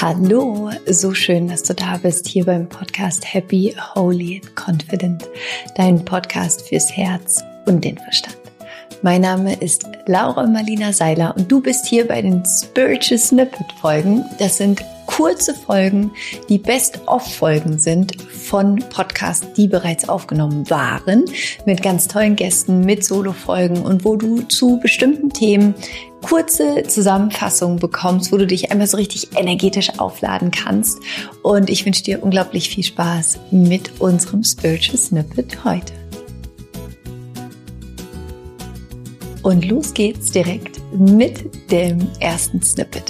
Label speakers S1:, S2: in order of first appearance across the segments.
S1: Hallo, so schön, dass du da bist hier beim Podcast Happy, Holy and Confident, dein Podcast fürs Herz und den Verstand. Mein Name ist Laura Marlina Seiler und du bist hier bei den Spiritual Snippet Folgen. Das sind kurze Folgen, die Best-of-Folgen sind von Podcasts, die bereits aufgenommen waren, mit ganz tollen Gästen, mit Solo-Folgen und wo du zu bestimmten Themen kurze Zusammenfassungen bekommst, wo du dich einmal so richtig energetisch aufladen kannst. Und ich wünsche dir unglaublich viel Spaß mit unserem Spiritual Snippet heute. Und los geht's direkt mit dem ersten Snippet.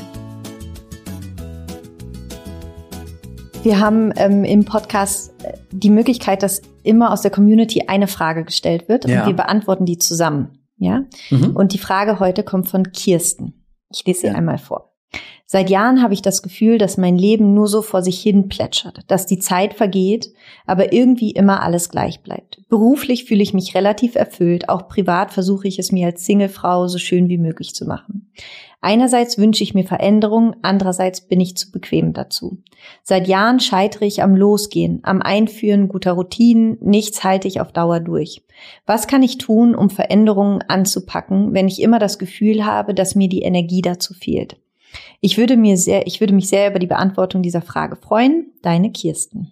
S1: Wir haben im Podcast die Möglichkeit, dass immer aus der Community eine Frage gestellt wird und wir beantworten die zusammen. Ja? Und die Frage heute kommt von Kirsten. Ich lese sie einmal vor. Seit Jahren habe ich das Gefühl, dass mein Leben nur so vor sich hin plätschert, dass die Zeit vergeht, aber irgendwie immer alles gleich bleibt. Beruflich fühle ich mich relativ erfüllt, auch privat versuche ich es mir als Singlefrau so schön wie möglich zu machen. Einerseits wünsche ich mir Veränderung, andererseits bin ich zu bequem dazu. Seit Jahren scheitere ich am Losgehen, am Einführen guter Routinen, nichts halte ich auf Dauer durch. Was kann ich tun, um Veränderungen anzupacken, wenn ich immer das Gefühl habe, dass mir die Energie dazu fehlt? Ich würde mich sehr über die Beantwortung dieser Frage freuen. Deine Kirsten.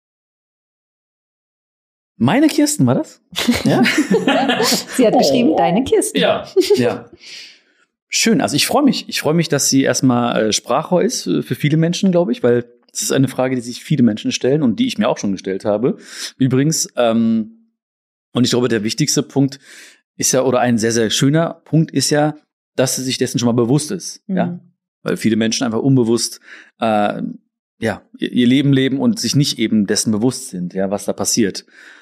S2: Meine Kirsten, war das? Ja?
S1: Sie hat geschrieben, deine Kirsten.
S2: Ja. Schön, also ich freue mich. Ich freue mich, dass sie erstmal Sprachrohr ist für viele Menschen, glaube ich, weil es ist eine Frage, die sich viele Menschen stellen und die ich mir auch schon gestellt habe. Übrigens, und ich glaube, der wichtigste Punkt ist ja, oder ein sehr, sehr schöner Punkt ist ja, dass sie sich dessen schon mal bewusst ist. Ja? Weil viele Menschen einfach unbewusst ihr Leben leben und sich nicht eben dessen bewusst sind, ja, was da passiert.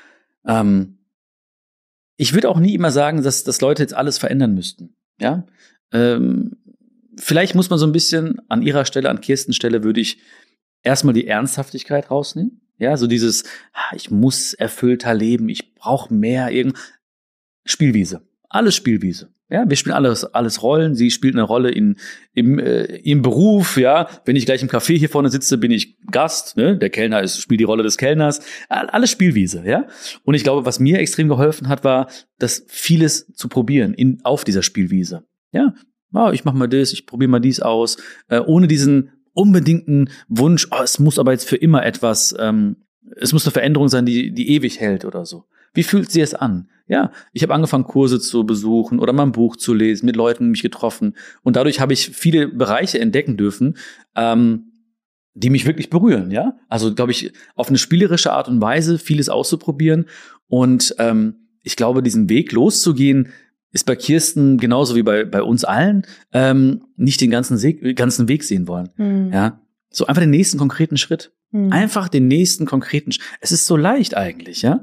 S2: Ich würde auch nie immer sagen, dass Leute jetzt alles verändern müssten. Ja, vielleicht muss man so ein bisschen an ihrer Stelle, an Kirstens Stelle, würde ich erstmal die Ernsthaftigkeit rausnehmen. Ja, so dieses, ich muss erfüllter leben, ich brauche mehr, Spielwiese. Alles Spielwiese. Ja, wir spielen alles Rollen. Sie spielt eine Rolle im Beruf. Ja, wenn ich gleich im Café hier vorne sitze, bin ich Gast. Ne? Der Kellner spielt die Rolle des Kellners. Alles Spielwiese. Ja. Und ich glaube, was mir extrem geholfen hat, war, das vieles zu probieren auf dieser Spielwiese. Ja, ich mache mal das, ich probiere mal dies aus, ohne diesen unbedingten Wunsch. Es muss aber jetzt für immer etwas. Es muss eine Veränderung sein, die ewig hält oder so. Wie fühlt sie es an? Ja, ich habe angefangen, Kurse zu besuchen oder mal ein Buch zu lesen, mit Leuten mich getroffen. Und dadurch habe ich viele Bereiche entdecken dürfen, die mich wirklich berühren. Ja, also glaube ich, auf eine spielerische Art und Weise vieles auszuprobieren. Und ich glaube, diesen Weg loszugehen, ist bei Kirsten genauso wie bei uns allen nicht den ganzen Weg sehen wollen. Ja, so einfach den nächsten konkreten Schritt. Einfach den nächsten konkreten Schritt. Es ist so leicht eigentlich, ja.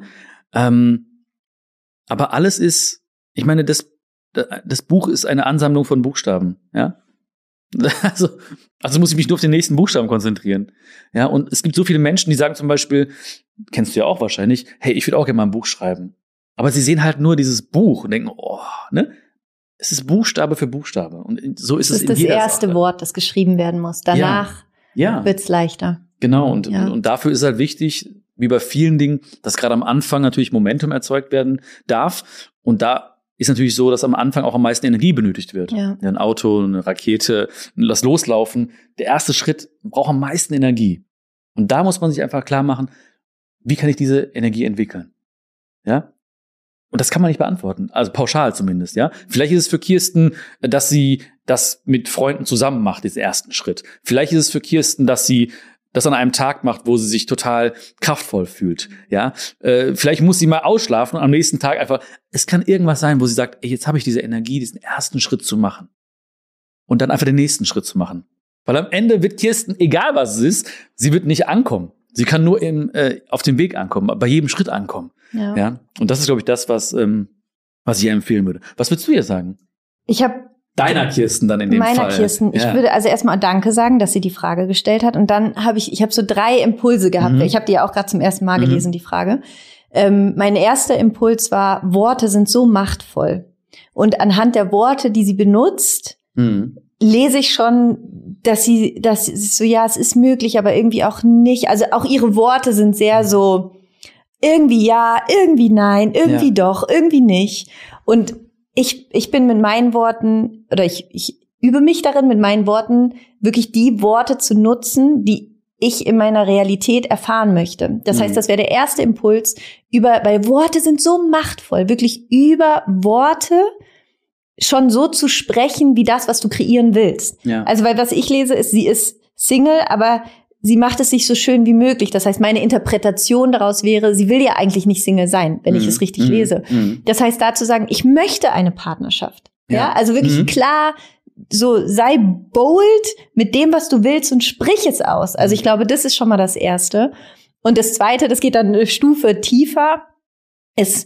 S2: Aber alles ist, ich meine, das Buch ist eine Ansammlung von Buchstaben, ja. Also muss ich mich nur auf den nächsten Buchstaben konzentrieren. Ja, und es gibt so viele Menschen, die sagen zum Beispiel, kennst du ja auch wahrscheinlich, hey, ich würde auch gerne mal ein Buch schreiben. Aber sie sehen halt nur dieses Buch und denken, es ist Buchstabe für Buchstabe. Und so ist es in jeder Sache. Das ist das erste
S1: Wort, das geschrieben werden muss. Danach wird's leichter.
S2: Genau, und dafür ist halt wichtig, wie bei vielen Dingen, dass gerade am Anfang natürlich Momentum erzeugt werden darf. Und da ist natürlich so, dass am Anfang auch am meisten Energie benötigt wird. Ja. Ein Auto, eine Rakete, das Loslaufen. Der erste Schritt braucht am meisten Energie. Und da muss man sich einfach klar machen, wie kann ich diese Energie entwickeln? Ja? Und das kann man nicht beantworten. Also pauschal zumindest, ja. Vielleicht ist es für Kirsten, dass sie das mit Freunden zusammen macht, diesen ersten Schritt. Vielleicht ist es für Kirsten, dass sie das an einem Tag macht, wo sie sich total kraftvoll fühlt, ja. Vielleicht muss sie mal ausschlafen und am nächsten Tag einfach, es kann irgendwas sein, wo sie sagt, jetzt habe ich diese Energie, diesen ersten Schritt zu machen. Und dann einfach den nächsten Schritt zu machen. Weil am Ende wird Kirsten, egal was es ist, sie wird nicht ankommen. Sie kann nur auf dem Weg ankommen, bei jedem Schritt ankommen. Ja. Und das ist, glaube ich, das, was ich ihr empfehlen würde. Was würdest du ihr sagen?
S1: Ich habe
S2: Deiner Kirsten dann in dem Fall.
S1: Meiner Kirsten. Ich würde also erstmal Danke sagen, dass sie die Frage gestellt hat. Und dann habe ich so 3 Impulse gehabt. Ich habe die ja auch gerade zum ersten Mal gelesen, die Frage. Mein erster Impuls war, Worte sind so machtvoll. Und anhand der Worte, die sie benutzt, lese ich schon dass es so, ja, es ist möglich, aber irgendwie auch nicht. Also auch ihre Worte sind sehr so, irgendwie ja, irgendwie nein, irgendwie doch, irgendwie nicht. Und ich bin mit meinen Worten, oder ich übe mich darin, mit meinen Worten wirklich die Worte zu nutzen, die ich in meiner Realität erfahren möchte. Das heißt, das wäre der erste Impuls, weil Worte sind so machtvoll, wirklich über Worte schon so zu sprechen, wie das, was du kreieren willst. Ja. Also, weil was ich lese, ist, sie ist Single, aber sie macht es sich so schön wie möglich. Das heißt, meine Interpretation daraus wäre, sie will ja eigentlich nicht Single sein, wenn ich es richtig lese. Das heißt, da zu sagen, ich möchte eine Partnerschaft. Ja, also wirklich klar, so sei bold mit dem, was du willst und sprich es aus. Also ich glaube, das ist schon mal das Erste. Und das Zweite, das geht dann eine Stufe tiefer, ist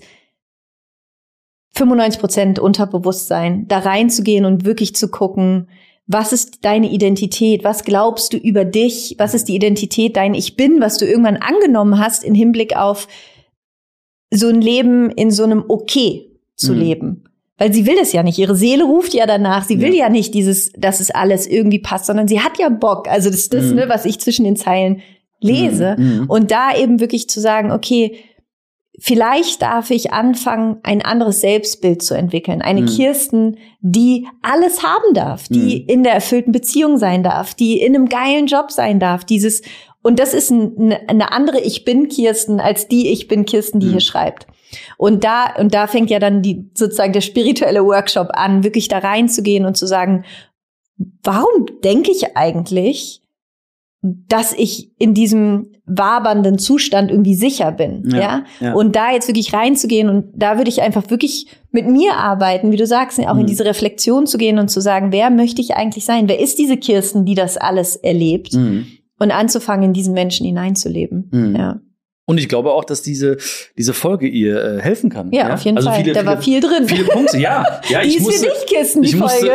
S1: 95% Unterbewusstsein, da reinzugehen und wirklich zu gucken, was ist deine Identität? Was glaubst du über dich? Was ist die Identität, dein Ich Bin, was du irgendwann angenommen hast im Hinblick auf so ein Leben in so einem Okay zu leben? Weil sie will es ja nicht. Ihre Seele ruft ja danach. Sie will ja nicht dass es alles irgendwie passt, sondern sie hat ja Bock. Also das ist das, ne, was ich zwischen den Zeilen lese. Und da eben wirklich zu sagen, okay, vielleicht darf ich anfangen, ein anderes Selbstbild zu entwickeln. Eine Kirsten, die alles haben darf, die in der erfüllten Beziehung sein darf, die in einem geilen Job sein darf. Und das ist eine andere Ich bin Kirsten als die Ich bin Kirsten, die hier schreibt. Und da fängt ja dann sozusagen der spirituelle Workshop an, wirklich da reinzugehen und zu sagen, warum denke ich eigentlich, dass ich in diesem wabernden Zustand irgendwie sicher bin, ja? Und da jetzt wirklich reinzugehen und da würde ich einfach wirklich mit mir arbeiten, wie du sagst, auch in diese Reflexion zu gehen und zu sagen, wer möchte ich eigentlich sein? Wer ist diese Kirsten, die das alles erlebt? Und anzufangen, in diesen Menschen hineinzuleben, ja.
S2: Und ich glaube auch, dass diese Folge ihr helfen kann.
S1: Ja, auf jeden Fall. Da war viel drin.
S2: Viele Punkte, ja.
S1: Die ist für dich, Kirsten, die Folge.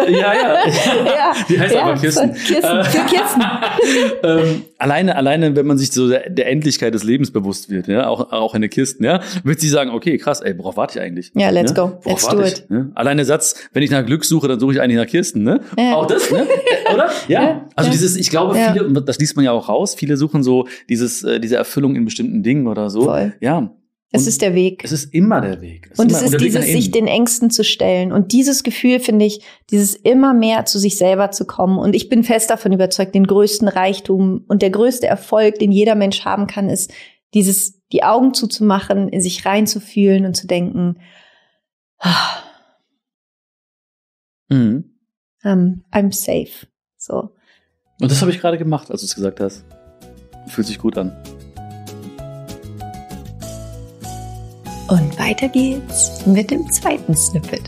S2: Die heißt einfach Kirsten.
S1: Für Kirsten.
S2: Alleine, wenn man sich so der Endlichkeit des Lebens bewusst wird, ja, auch in der Kirsten, ja, wird sie sagen, okay, krass, ey, worauf warte ich eigentlich?
S1: Ja, let's go. Let's do it.
S2: Ja? Allein der Satz, wenn ich nach Glück suche, dann suche ich eigentlich nach Kirsten, ne? Ja. Auch das, ne? Oder? Ja. Also ich glaube, viele, das liest man ja auch raus, viele suchen so diese Erfüllung in bestimmten Dingen oder so.
S1: Voll.
S2: Ja.
S1: Es ist der Weg.
S2: Es ist immer der Weg.
S1: Es ist dieses, sich den Ängsten zu stellen. Und dieses Gefühl, finde ich, dieses immer mehr zu sich selber zu kommen. Und ich bin fest davon überzeugt, den größten Reichtum und der größte Erfolg, den jeder Mensch haben kann, ist die Augen zuzumachen, in sich reinzufühlen und zu denken, I'm safe. So.
S2: Und das habe ich gerade gemacht, als du es gesagt hast. Fühlt sich gut an.
S1: Und weiter geht's mit dem zweiten Snippet.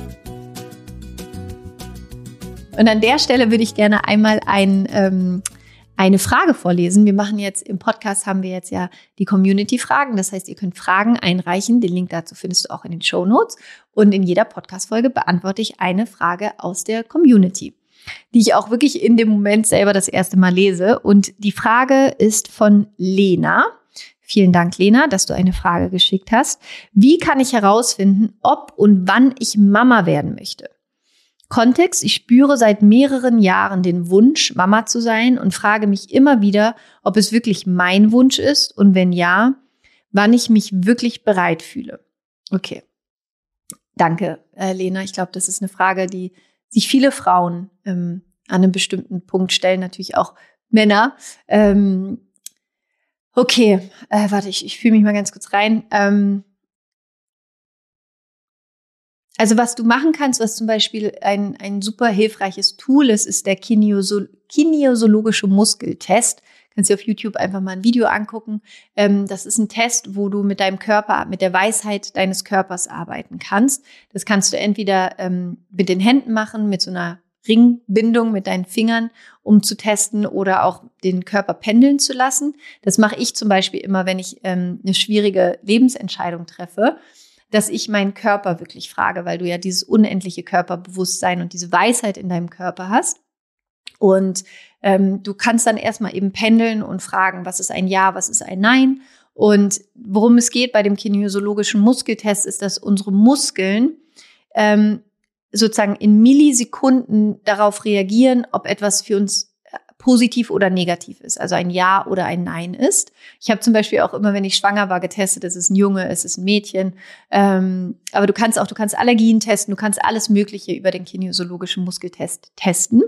S1: Und an der Stelle würde ich gerne einmal eine Frage vorlesen. Wir machen jetzt im Podcast, haben wir jetzt ja die Community-Fragen. Das heißt, ihr könnt Fragen einreichen. Den Link dazu findest du auch in den Shownotes. Und in jeder Podcast-Folge beantworte ich eine Frage aus der Community, die ich auch wirklich in dem Moment selber das erste Mal lese. Und die Frage ist von Lena. Vielen Dank, Lena, dass du eine Frage geschickt hast. Wie kann ich herausfinden, ob und wann ich Mama werden möchte? Kontext: Ich spüre seit mehreren Jahren den Wunsch, Mama zu sein und frage mich immer wieder, ob es wirklich mein Wunsch ist und wenn ja, wann ich mich wirklich bereit fühle. Okay. Danke, Lena. Ich glaube, das ist eine Frage, die sich viele Frauen an einem bestimmten Punkt stellen, natürlich auch Männer. Okay, warte, ich fühle mich mal ganz kurz rein. Also was du machen kannst, was zum Beispiel ein super hilfreiches Tool ist der kinesiologische Muskeltest. Kannst du auf YouTube einfach mal ein Video angucken. Das ist ein Test, wo du mit deinem Körper, mit der Weisheit deines Körpers arbeiten kannst. Das kannst du entweder mit den Händen machen, mit so einer Ringbindung mit deinen Fingern, um zu testen oder auch den Körper pendeln zu lassen. Das mache ich zum Beispiel immer, wenn ich eine schwierige Lebensentscheidung treffe, dass ich meinen Körper wirklich frage, weil du ja dieses unendliche Körperbewusstsein und diese Weisheit in deinem Körper hast. Und du kannst dann erstmal eben pendeln und fragen, was ist ein Ja, was ist ein Nein. Und worum es geht bei dem kinesiologischen Muskeltest ist, dass unsere Muskeln sozusagen in Millisekunden darauf reagieren, ob etwas für uns positiv oder negativ ist, also ein Ja oder ein Nein ist. Ich habe zum Beispiel auch immer, wenn ich schwanger war, getestet, es ist ein Junge, es ist ein Mädchen. Aber du kannst Allergien testen, du kannst alles Mögliche über den kinesiologischen Muskeltest testen.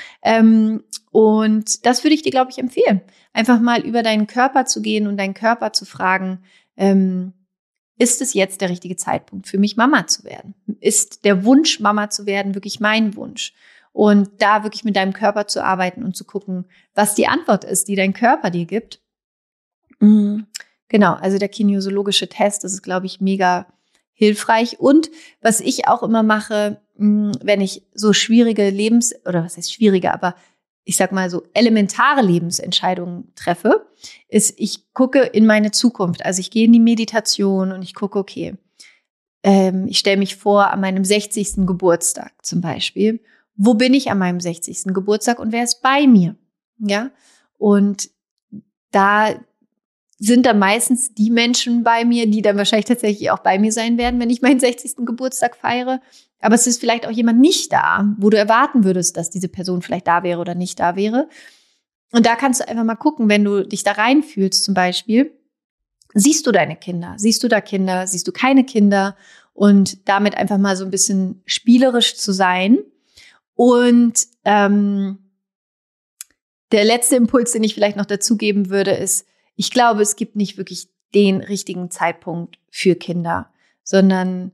S1: Und das würde ich dir, glaube ich, empfehlen. Einfach mal über deinen Körper zu gehen und deinen Körper zu fragen, ist es jetzt der richtige Zeitpunkt für mich, Mama zu werden? Ist der Wunsch, Mama zu werden, wirklich mein Wunsch? Und da wirklich mit deinem Körper zu arbeiten und zu gucken, was die Antwort ist, die dein Körper dir gibt. Genau, also der kinesiologische Test, das ist, glaube ich, mega hilfreich. Und was ich auch immer mache, wenn ich so schwierige aber ich sag mal so elementare Lebensentscheidungen treffe, ist, ich gucke in meine Zukunft. Also ich gehe in die Meditation und ich gucke, okay, ich stelle mich vor an meinem 60. Geburtstag zum Beispiel. Wo bin ich an meinem 60. Geburtstag und wer ist bei mir? Ja, und da sind dann meistens die Menschen bei mir, die dann wahrscheinlich tatsächlich auch bei mir sein werden, wenn ich meinen 60. Geburtstag feiere. Aber es ist vielleicht auch jemand nicht da, wo du erwarten würdest, dass diese Person vielleicht da wäre oder nicht da wäre. Und da kannst du einfach mal gucken, wenn du dich da reinfühlst zum Beispiel, siehst du deine Kinder? Siehst du da Kinder? Siehst du keine Kinder? Und damit einfach mal so ein bisschen spielerisch zu sein. Und der letzte Impuls, den ich vielleicht noch dazugeben würde, ist, ich glaube, es gibt nicht wirklich den richtigen Zeitpunkt für Kinder, sondern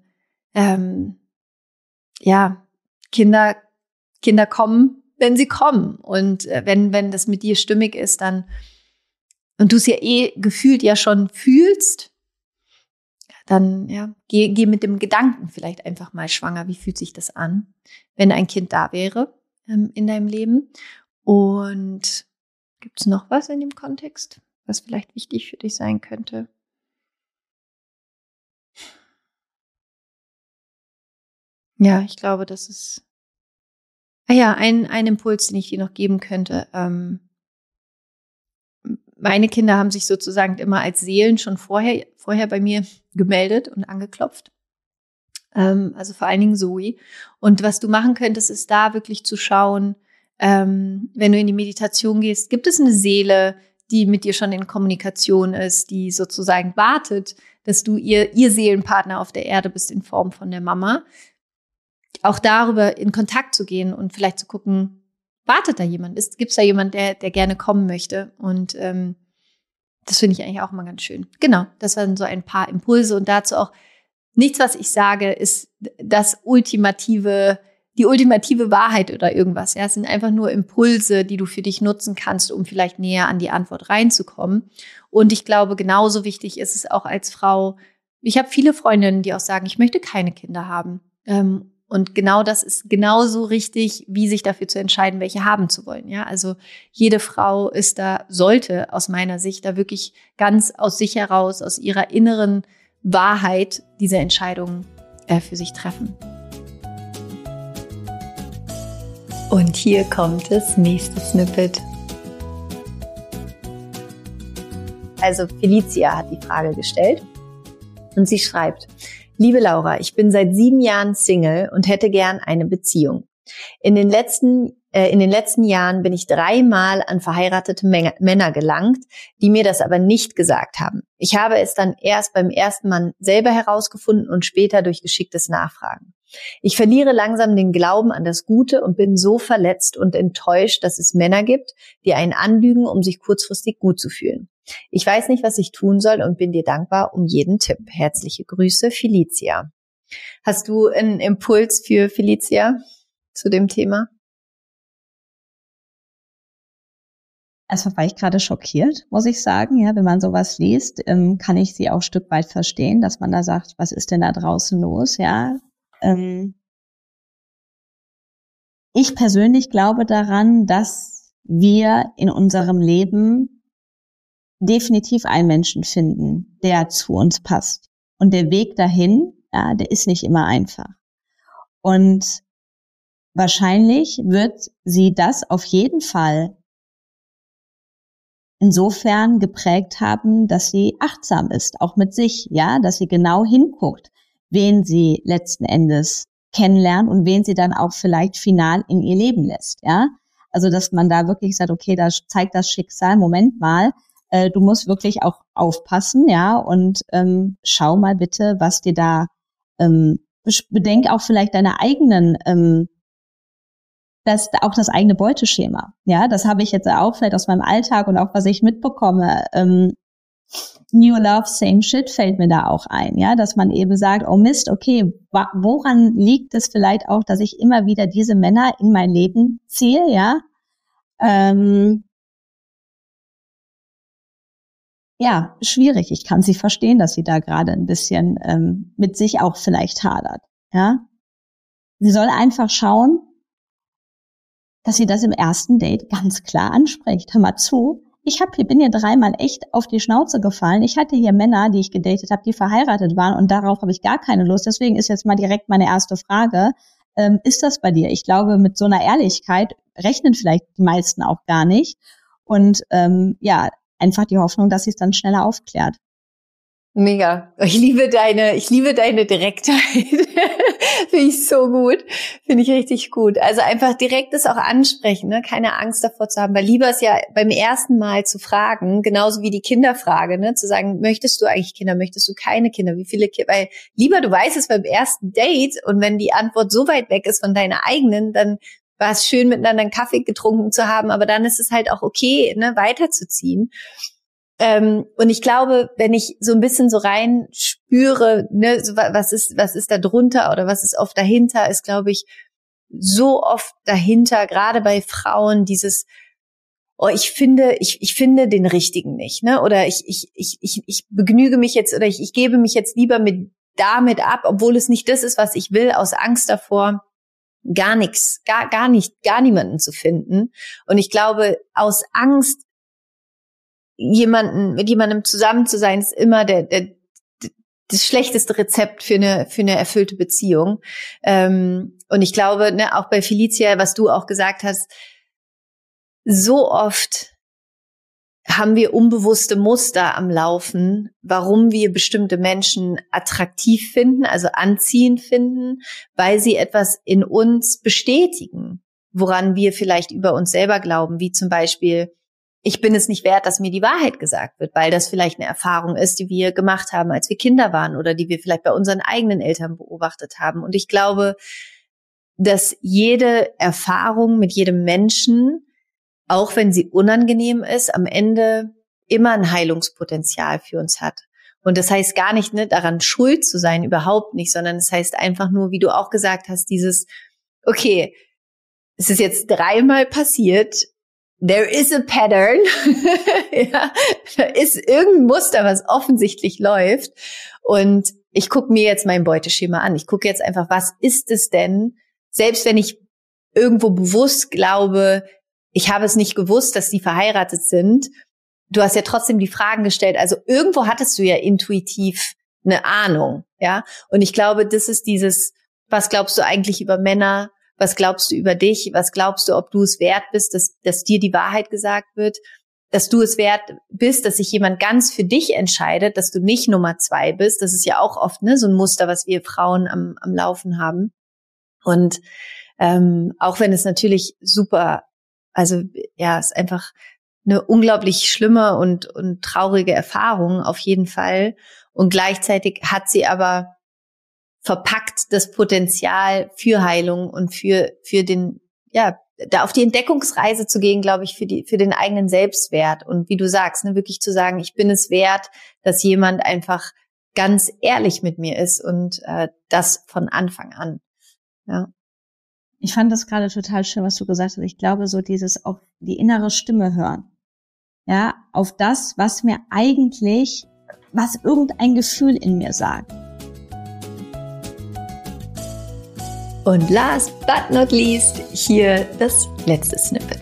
S1: Kinder kommen, wenn sie kommen. Und wenn das mit dir stimmig ist, dann und du es ja gefühlt ja schon fühlst, dann geh mit dem Gedanken vielleicht einfach mal schwanger. Wie fühlt sich das an, wenn ein Kind da wäre in deinem Leben? Und gibt es noch was in dem Kontext, was vielleicht wichtig für dich sein könnte? Ja, ich glaube, das ist ein Impuls, den ich dir noch geben könnte. Meine Kinder haben sich sozusagen immer als Seelen schon vorher bei mir gemeldet und angeklopft. Also vor allen Dingen Zoe. Und was du machen könntest, ist da wirklich zu schauen, wenn du in die Meditation gehst, gibt es eine Seele, die mit dir schon in Kommunikation ist, die sozusagen wartet, dass du ihr Seelenpartner auf der Erde bist in Form von der Mama. Auch darüber in Kontakt zu gehen und vielleicht zu gucken, wartet da jemand? Gibt es da jemand, der gerne kommen möchte? Und das finde ich eigentlich auch mal ganz schön. Genau, das waren so ein paar Impulse und dazu auch nichts, was ich sage, ist die ultimative Wahrheit oder irgendwas. Ja, es sind einfach nur Impulse, die du für dich nutzen kannst, um vielleicht näher an die Antwort reinzukommen. Und ich glaube, genauso wichtig ist es auch als Frau. Ich habe viele Freundinnen, die auch sagen, ich möchte keine Kinder haben. Und genau das ist genauso richtig, wie sich dafür zu entscheiden, welche haben zu wollen. Ja, also jede Frau sollte aus meiner Sicht da wirklich ganz aus sich heraus, aus ihrer inneren Wahrheit diese Entscheidung für sich treffen. Und hier kommt das nächste Snippet. Also Felicia hat die Frage gestellt und sie schreibt: Liebe Laura, ich bin seit 7 Jahren Single und hätte gern eine Beziehung. In den letzten Jahren bin ich 3-mal an verheiratete Männer gelangt, die mir das aber nicht gesagt haben. Ich habe es dann erst beim ersten Mann selber herausgefunden und später durch geschicktes Nachfragen. Ich verliere langsam den Glauben an das Gute und bin so verletzt und enttäuscht, dass es Männer gibt, die einen anlügen, um sich kurzfristig gut zu fühlen. Ich weiß nicht, was ich tun soll und bin dir dankbar um jeden Tipp. Herzliche Grüße, Felicia. Hast du einen Impuls für Felicia zu dem Thema?
S3: Erstmal war ich gerade schockiert, muss ich sagen. Ja, wenn man sowas liest, kann ich sie auch ein Stück weit verstehen, dass man da sagt, was ist denn da draußen los? Ja. Ich persönlich glaube daran, dass wir in unserem Leben definitiv einen Menschen finden, der zu uns passt. Und der Weg dahin, ja, der ist nicht immer einfach. Und wahrscheinlich wird sie das auf jeden Fall insofern geprägt haben, dass sie achtsam ist, auch mit sich, ja, dass sie genau hinguckt, wen sie letzten Endes kennenlernt und wen sie dann auch vielleicht final in ihr Leben lässt, ja. Also, dass man da wirklich sagt, okay, da zeigt das Schicksal, Moment mal, du musst wirklich auch aufpassen, ja, und schau mal bitte, was dir da, bedenk auch vielleicht deine eigenen, das eigene Beuteschema, ja, das habe ich jetzt auch vielleicht aus meinem Alltag und auch was ich mitbekomme, New Love, Same Shit fällt mir da auch ein, ja, dass man eben sagt, oh Mist, okay, woran liegt es vielleicht auch, dass ich immer wieder diese Männer in mein Leben ziehe, ja, ja, schwierig. Ich kann sie verstehen, dass sie da gerade ein bisschen mit sich auch vielleicht hadert, ja. Sie soll einfach schauen, dass sie das im ersten Date ganz klar anspricht. Hör mal zu, bin hier 3-mal echt auf die Schnauze gefallen. Ich hatte hier Männer, die ich gedatet habe, die verheiratet waren und darauf habe ich gar keine Lust. Deswegen ist jetzt mal direkt meine erste Frage, ist das bei dir? Ich glaube, mit so einer Ehrlichkeit rechnen vielleicht die meisten auch gar nicht. Und ja, einfach die Hoffnung, dass sie es dann schneller aufklärt.
S1: Mega. Ich liebe deine Direktheit. Finde ich so gut. Finde ich richtig gut. Also einfach direkt das auch ansprechen, ne? Keine Angst davor zu haben, weil lieber ist ja beim ersten Mal zu fragen, genauso wie die Kinderfrage, ne? Zu sagen, möchtest du eigentlich Kinder, möchtest du keine Kinder, wie viele Kinder, weil lieber du weißt es beim ersten Date und wenn die Antwort so weit weg ist von deiner eigenen, dann war es schön, miteinander einen Kaffee getrunken zu haben, aber dann ist es halt auch okay, ne, weiterzuziehen. Und ich glaube, wenn ich so ein bisschen so rein spüre, ne, was ist da drunter oder was ist oft dahinter, ist, glaube ich, so oft dahinter, gerade bei Frauen, dieses, oh, ich finde den Richtigen nicht, ne, oder ich begnüge mich jetzt oder ich gebe mich jetzt lieber damit ab, obwohl es nicht das ist, was ich will, aus Angst davor, gar niemanden zu finden. Und ich glaube, aus Angst, mit jemandem zusammen zu sein, ist immer das schlechteste Rezept für eine erfüllte Beziehung. Und ich glaube, ne, auch bei Felicia, was du auch gesagt hast, so oft haben wir unbewusste Muster am Laufen, warum wir bestimmte Menschen attraktiv finden, also anziehend finden, weil sie etwas in uns bestätigen, woran wir vielleicht über uns selber glauben, wie zum Beispiel, ich bin es nicht wert, dass mir die Wahrheit gesagt wird, weil das vielleicht eine Erfahrung ist, die wir gemacht haben, als wir Kinder waren oder die wir vielleicht bei unseren eigenen Eltern beobachtet haben. Und ich glaube, dass jede Erfahrung mit jedem Menschen, auch wenn sie unangenehm ist, am Ende immer ein Heilungspotenzial für uns hat. Und das heißt gar nicht, ne, daran schuld zu sein, überhaupt nicht, sondern es heißt einfach nur, wie du auch gesagt hast, dieses, okay, es ist jetzt 3-mal passiert, there is a pattern, ja, da ist irgendein Muster, was offensichtlich läuft. Und ich gucke mir jetzt mein Beuteschema an. Ich gucke jetzt einfach, was ist es denn, selbst wenn ich irgendwo bewusst glaube, ich habe es nicht gewusst, dass die verheiratet sind. Du hast ja trotzdem die Fragen gestellt. Also irgendwo hattest du ja intuitiv eine Ahnung, ja. Und ich glaube, das ist dieses, was glaubst du eigentlich über Männer? Was glaubst du über dich? Was glaubst du, ob du es wert bist, dass dir die Wahrheit gesagt wird? Dass du es wert bist, dass sich jemand ganz für dich entscheidet, dass du nicht Nummer 2 bist. Das ist ja auch oft, ne, so ein Muster, was wir Frauen am Laufen haben. Und auch wenn es natürlich super, also ja, es ist einfach eine unglaublich schlimme und traurige Erfahrung auf jeden Fall. Und gleichzeitig hat sie aber verpackt das Potenzial für Heilung und für den, ja, da auf die Entdeckungsreise zu gehen, glaube ich, für den eigenen Selbstwert. Und wie du sagst, ne, wirklich zu sagen, ich bin es wert, dass jemand einfach ganz ehrlich mit mir ist und das von Anfang an. Ja.
S3: Ich fand das gerade total schön, was du gesagt hast. Ich glaube, so dieses auf die innere Stimme hören. Ja, auf das, was irgendein Gefühl in mir sagt.
S1: Und last but not least, hier das letzte Snippet.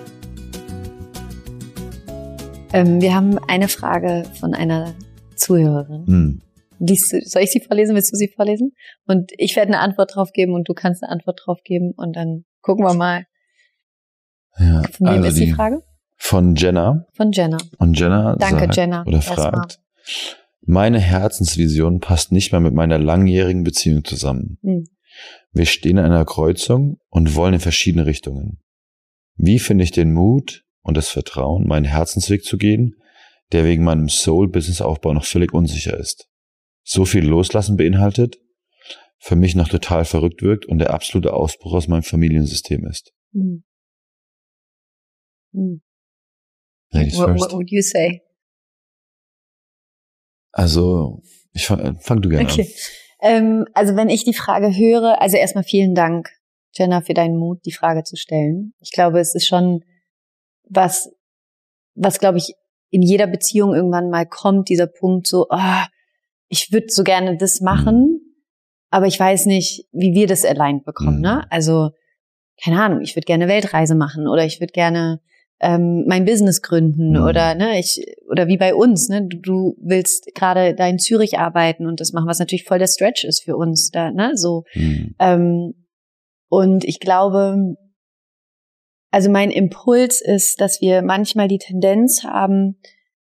S1: Wir haben eine Frage von einer Zuhörerin. Soll ich sie vorlesen? Willst du sie vorlesen? Und ich werde eine Antwort drauf geben und du kannst eine Antwort drauf geben und dann gucken wir mal.
S4: Ja,
S1: von wem ist die Frage?
S4: Von Jenna.
S1: Von Jenna.
S4: Und Jenna
S1: Danke,
S4: sagt,
S1: Jenna.
S4: Oder fragt, meine Herzensvision passt nicht mehr mit meiner langjährigen Beziehung zusammen. Wir stehen an einer Kreuzung und wollen in verschiedene Richtungen. Wie finde ich den Mut und das Vertrauen, meinen Herzensweg zu gehen, der wegen meinem Soul-Business-Aufbau noch völlig unsicher ist? So viel Loslassen beinhaltet, für mich noch total verrückt wirkt und der absolute Ausbruch aus meinem Familiensystem ist. Ladies first.
S1: What would you say?
S4: Also, fang du gerne
S1: an. Also wenn ich die Frage höre, also erstmal vielen Dank, Jenna, für deinen Mut, die Frage zu stellen. Ich glaube, es ist schon was glaube ich, in jeder Beziehung irgendwann mal kommt, dieser Punkt so, ich würde so gerne das machen, aber ich weiß nicht, wie wir das allein bekommen, ne? Also, keine Ahnung, ich würde gerne eine Weltreise machen oder ich würde gerne mein Business gründen oder oder wie bei uns, ne? Du willst gerade da in Zürich arbeiten und das machen, was natürlich voll der Stretch ist für uns da, ne? So. Und ich glaube, also mein Impuls ist, dass wir manchmal die Tendenz haben,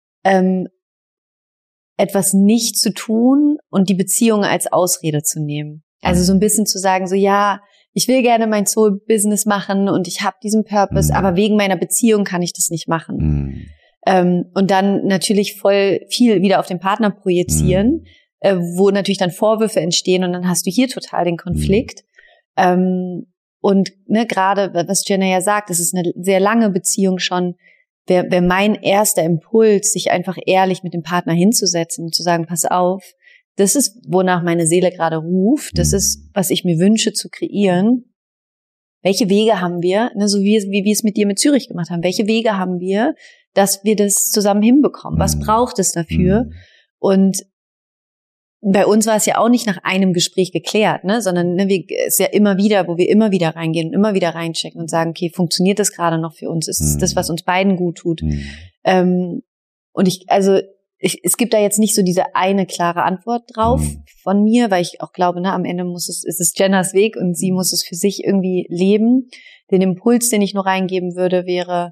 S1: etwas nicht zu tun und die Beziehung als Ausrede zu nehmen. Also so ein bisschen zu sagen, so ja, ich will gerne mein Soul-Business machen und ich habe diesen Purpose, aber wegen meiner Beziehung kann ich das nicht machen. Und dann natürlich voll viel wieder auf den Partner projizieren, wo natürlich dann Vorwürfe entstehen und dann hast du hier total den Konflikt. Und ne, gerade, was Jenna ja sagt, es ist eine sehr lange Beziehung schon, wäre mein erster Impuls, sich einfach ehrlich mit dem Partner hinzusetzen und zu sagen, pass auf, das ist, wonach meine Seele gerade ruft, das ist, was ich mir wünsche zu kreieren. Welche Wege haben wir, ne, so wie wir es mit dir mit Zürich gemacht haben, welche Wege haben wir, dass wir das zusammen hinbekommen? Was braucht es dafür? Und bei uns war es ja auch nicht nach einem Gespräch geklärt, ne, sondern ne, es ist ja immer wieder, wo wir immer wieder reingehen und immer wieder reinchecken und sagen, okay, funktioniert das gerade noch für uns? Ist es das, was uns beiden gut tut? Und es gibt da jetzt nicht so diese eine klare Antwort drauf von mir, weil ich auch glaube, ne, am Ende ist es Jennas Weg und sie muss es für sich irgendwie leben. Den Impuls, den ich nur reingeben würde, wäre,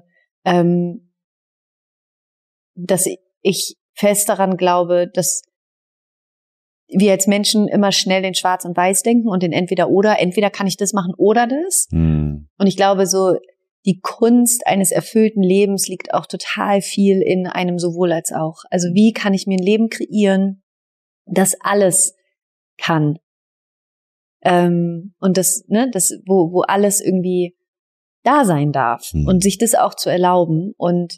S1: dass ich fest daran glaube, dass wir als Menschen immer schnell in Schwarz und Weiß denken und in entweder kann ich das machen oder das. Und ich glaube, so die Kunst eines erfüllten Lebens liegt auch total viel in einem sowohl als auch. Also wie kann ich mir ein Leben kreieren, das alles kann? Und das, ne, wo alles irgendwie da sein darf und sich das auch zu erlauben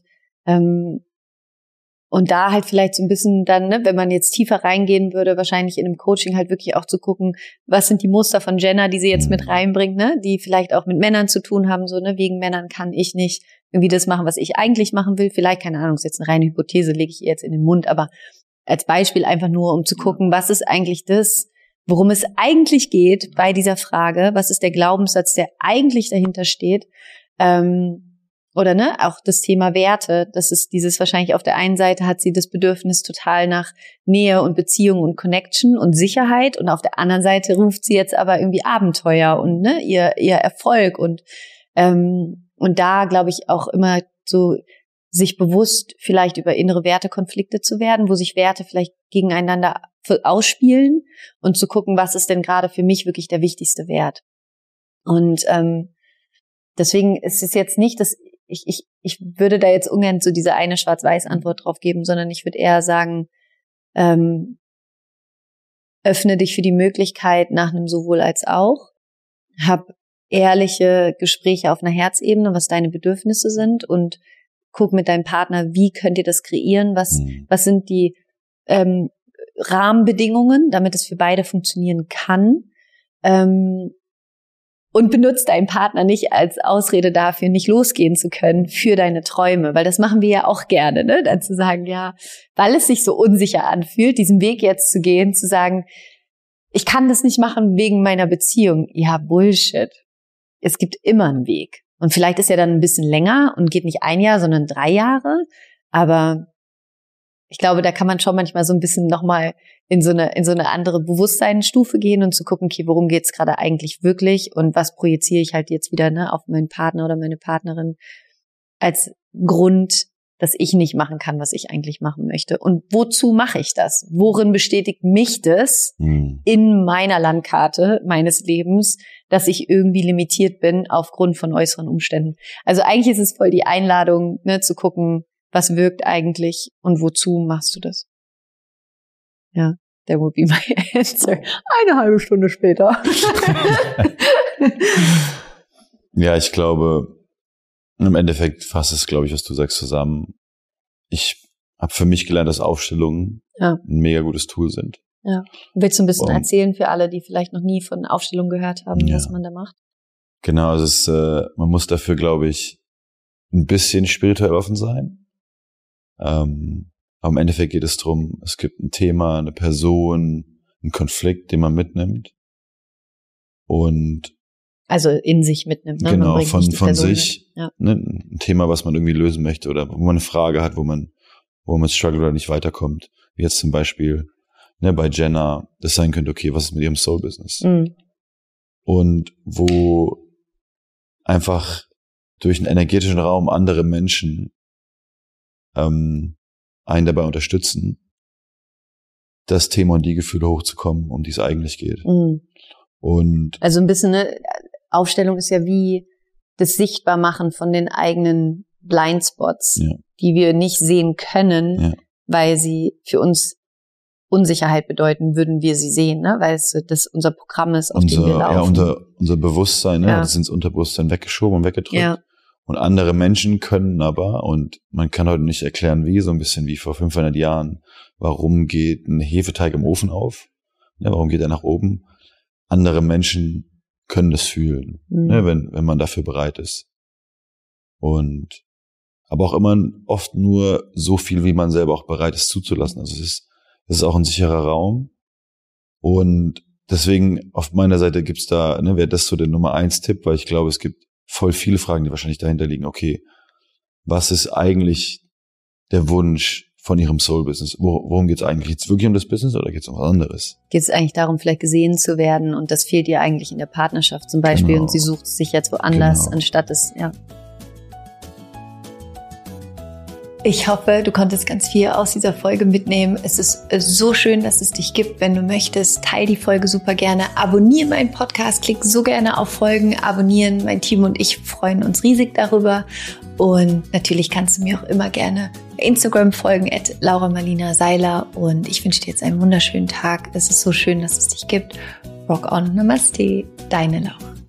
S1: und da halt vielleicht so ein bisschen dann, ne, wenn man jetzt tiefer reingehen würde, wahrscheinlich in einem Coaching halt wirklich auch zu gucken, was sind die Muster von Jenna, die sie jetzt mit reinbringt, ne, die vielleicht auch mit Männern zu tun haben, so, ne, wegen Männern kann ich nicht irgendwie das machen, was ich eigentlich machen will. Vielleicht, keine Ahnung, ist jetzt eine reine Hypothese, lege ich ihr jetzt in den Mund, aber als Beispiel einfach nur, um zu gucken, was ist eigentlich das, worum es eigentlich geht bei dieser Frage, was ist der Glaubenssatz, der eigentlich dahinter steht, oder ne, auch das Thema Werte, das ist dieses wahrscheinlich auf der einen Seite hat sie das Bedürfnis total nach Nähe und Beziehung und Connection und Sicherheit und auf der anderen Seite ruft sie jetzt aber irgendwie Abenteuer und ne, ihr Erfolg und da glaube ich auch immer so sich bewusst vielleicht über innere Wertekonflikte zu werden, wo sich Werte vielleicht gegeneinander ausspielen und zu gucken, was ist denn gerade für mich wirklich der wichtigste Wert. Und deswegen ist es jetzt nicht, dass ich würde da jetzt ungern so diese eine Schwarz-Weiß-Antwort drauf geben, sondern ich würde eher sagen, öffne dich für die Möglichkeit nach einem sowohl als auch, hab ehrliche Gespräche auf einer Herzebene, was deine Bedürfnisse sind und guck mit deinem Partner, wie könnt ihr das kreieren, was sind die Rahmenbedingungen, damit es für beide funktionieren kann, und benutzt deinen Partner nicht als Ausrede dafür, nicht losgehen zu können für deine Träume, weil das machen wir ja auch gerne, ne? Dann zu sagen, ja, weil es sich so unsicher anfühlt, diesen Weg jetzt zu gehen, zu sagen, ich kann das nicht machen wegen meiner Beziehung. Ja, Bullshit. Es gibt immer einen Weg. Und vielleicht ist er dann ein bisschen länger und geht nicht 1 Jahr, sondern 3 Jahre. Aber ich glaube, da kann man schon manchmal so ein bisschen nochmal in so eine andere Bewusstseinsstufe gehen und zu gucken, okay, worum geht's gerade eigentlich wirklich und was projiziere ich halt jetzt wieder, ne, auf meinen Partner oder meine Partnerin als Grund, dass ich nicht machen kann, was ich eigentlich machen möchte. Und wozu mache ich das? Worin bestätigt mich das in meiner Landkarte meines Lebens, dass ich irgendwie limitiert bin aufgrund von äußeren Umständen? Also eigentlich ist es voll die Einladung, ne, zu gucken, was wirkt eigentlich und wozu machst du das? Ja, that would be my answer. 1/2 Stunde später.
S4: Ja, ich glaube, im Endeffekt fasst es, glaube ich, was du sagst, zusammen. Ich habe für mich gelernt, dass Aufstellungen ein mega gutes Tool sind.
S1: Ja. Willst du ein bisschen erzählen für alle, die vielleicht noch nie von Aufstellung gehört haben, was man da macht?
S4: Genau, also man muss dafür, glaube ich, ein bisschen spirituell offen sein. Aber im Endeffekt geht es darum, es gibt ein Thema, eine Person, einen Konflikt, den man mitnimmt. Und
S1: also in sich mitnimmt, ne?
S4: Genau, von sich, ne? Ein Thema, was man irgendwie lösen möchte oder wo man eine Frage hat, wo man struggelt oder nicht weiterkommt. Wie jetzt zum Beispiel, ne, bei Jenna, das sein könnte, okay, was ist mit ihrem Soul-Business? Und wo einfach durch einen energetischen Raum andere Menschen einen dabei unterstützen, das Thema und die Gefühle hochzukommen, um die es eigentlich geht. Und
S1: also ein bisschen, ne, Aufstellung ist ja wie das Sichtbarmachen von den eigenen Blindspots, die wir nicht sehen können, weil sie für uns Unsicherheit bedeuten, würden wir sie sehen, ne? Weil das unser Programm ist, auf dem wir laufen.
S4: Ja, unser Bewusstsein, ne? Das ist ins Unterbewusstsein weggeschoben und weggedrückt. Ja. Und andere Menschen können aber, und man kann heute nicht erklären wie, so ein bisschen wie vor 500 Jahren, warum geht ein Hefeteig im Ofen auf? Ja, warum geht er nach oben? Andere Menschen können das fühlen, ne, wenn man dafür bereit ist. Und aber auch immer oft nur so viel, wie man selber auch bereit ist zuzulassen. Also es ist auch ein sicherer Raum. Und deswegen auf meiner Seite gibt's da, ne, wäre das so der Nummer 1 Tipp, weil ich glaube, es gibt voll viele Fragen, die wahrscheinlich dahinter liegen. Okay, was ist eigentlich der Wunsch von ihrem Soul-Business? Worum geht's eigentlich? Geht's wirklich um das Business oder geht's um was anderes?
S1: Geht es eigentlich darum, vielleicht gesehen zu werden, und das fehlt ihr eigentlich in der Partnerschaft zum Beispiel, und sie sucht sich jetzt woanders, anstatt es, Ich hoffe, du konntest ganz viel aus dieser Folge mitnehmen. Es ist so schön, dass es dich gibt. Wenn du möchtest, teile die Folge super gerne. Abonniere meinen Podcast, klick so gerne auf Folgen, abonnieren. Mein Team und ich freuen uns riesig darüber. Und natürlich kannst du mir auch immer gerne bei Instagram folgen, @LauraMarlina Seiler. Und ich wünsche dir jetzt einen wunderschönen Tag. Es ist so schön, dass es dich gibt. Rock on, Namaste, deine Laura.